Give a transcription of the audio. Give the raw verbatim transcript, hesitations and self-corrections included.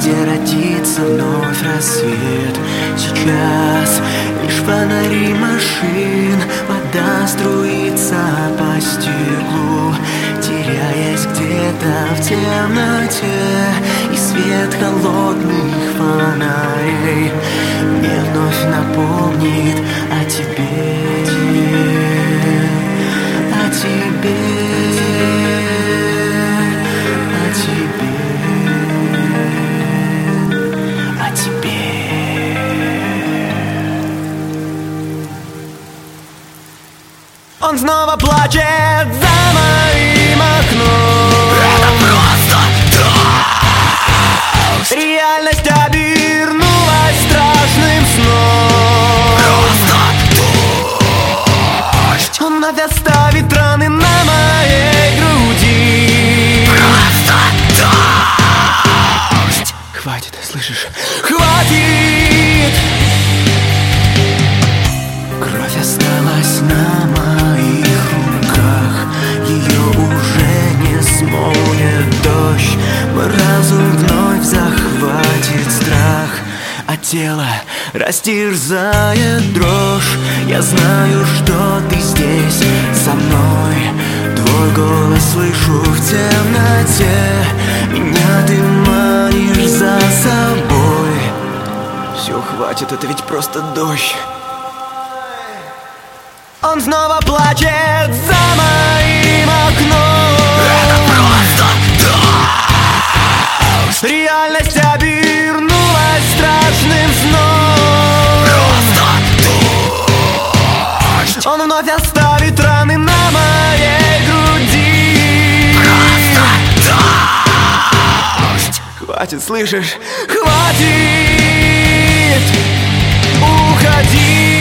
где родится вновь рассвет. Сейчас лишь фонари машин, вода струится по стеклу, теряясь где-то в темноте. И свет холодных фонарей мне вновь напомнит о тебе, о тебе, о тебе, о тебе. Он снова плачет за моим окном. Это просто дождь. Реальность обернулась страшным сном. Просто дождь. Он вновь оставит раны на моей груди. Просто дождь. Хватит, слышишь? Хватит! Кровь осталась на моих руках, ее уже не смоет дождь. Мой разум вновь захватит страх, а тело растерзает дрожь. Я знаю, что ты здесь со мной, твой голос слышу в темноте. Меня ты манишь за собой. Все, хватит, это ведь просто дождь. Он снова плачет за моим окном. Это просто дождь. Реальность обернулась страшным сном. Просто дождь. Он вновь оставит раны на моей груди. Просто дождь. Хватит, слышишь? Хватит! Уходи!